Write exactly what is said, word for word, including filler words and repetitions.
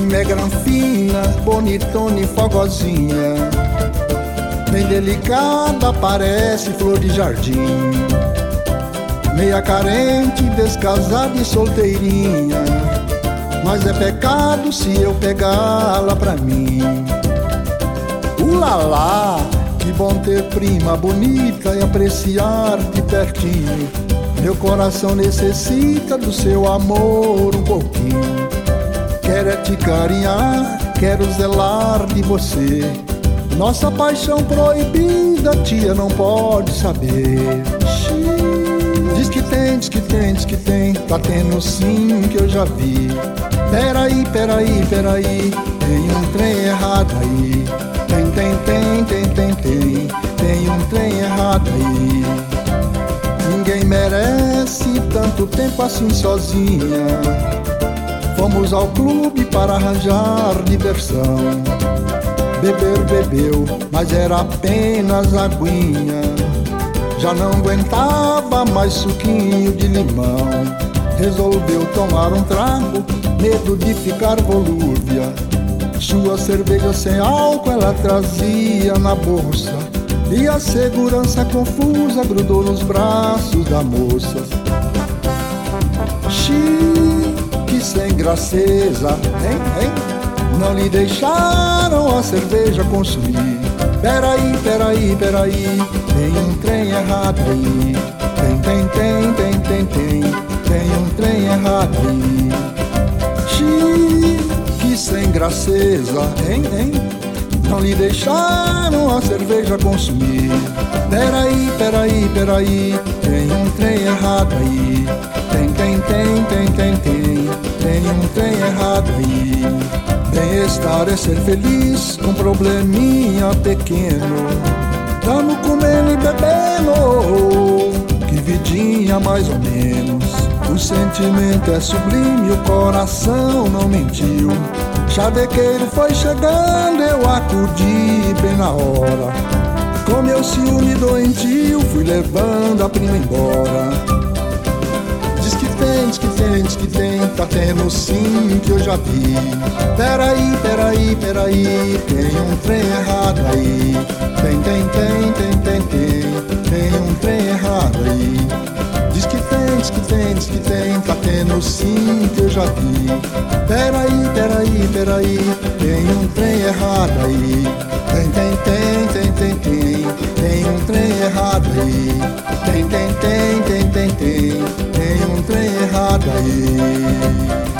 é granfina, bonitona e fogozinha, bem delicada, parece flor de jardim. Meia carente, descasada e solteirinha, mas é pecado se eu pegá-la pra mim. Ulalá, que bom ter prima bonita e apreciar de pertinho. Meu coração necessita do seu amor um pouquinho. Quero é te carinhar, quero zelar de você. Nossa paixão proibida, tia não pode saber. Diz que tem, diz que tem, diz que tem, tá tendo sim que eu já vi. Peraí, peraí, peraí, tem um trem errado aí. Tem, tem, tem, tem, tem, tem, tem um trem errado aí. Ninguém merece tanto tempo assim sozinha. Fomos ao clube para arranjar diversão. Beber, bebeu, mas era apenas aguinha. Já não aguentava mais suquinho de limão. Resolveu tomar um trago, medo de ficar volúvia. Sua cerveja sem álcool ela trazia na bolsa, e a segurança confusa grudou nos braços da moça. Xiii, que sem graceza, hein, hein? Não lhe deixaram a cerveja consumir. Peraí, peraí, peraí, tem um trem errado aí. Tem, tem, tem, tem, tem, tem, tem um trem errado aí. Xiii, que sem graceza, hein, hein? Não lhe deixaram a cerveja consumir. Peraí, peraí, peraí, tem um trem errado aí. Tem, tem, tem, tem, tem, tem, tem um trem errado aí. Bem-estar é ser feliz com probleminha pequeno. Tamo comendo e bebendo, que vidinha mais ou menos. O sentimento é sublime, o coração não mentiu. Chavequeiro foi chegando, eu acudi bem na hora. Com meu ciúme doentio, fui levando a prima embora. Diz que tem, diz que tem, diz que tem, tá tendo sim que eu já vi. Peraí, peraí, peraí, tem um trem errado aí. Tem, tem, tem, tem, tem, tem, tem um trem errado aí. Diz que tem, diz que tem, diz que tem, tá tendo sim que eu já vi. Peraí, peraí, peraí, tem um trem errado aí. Tem, tem, tem, tem, tem, tem, tem um trem errado aí. Tem, tem, tem, tem, tem, tem, tem um trem errado aí.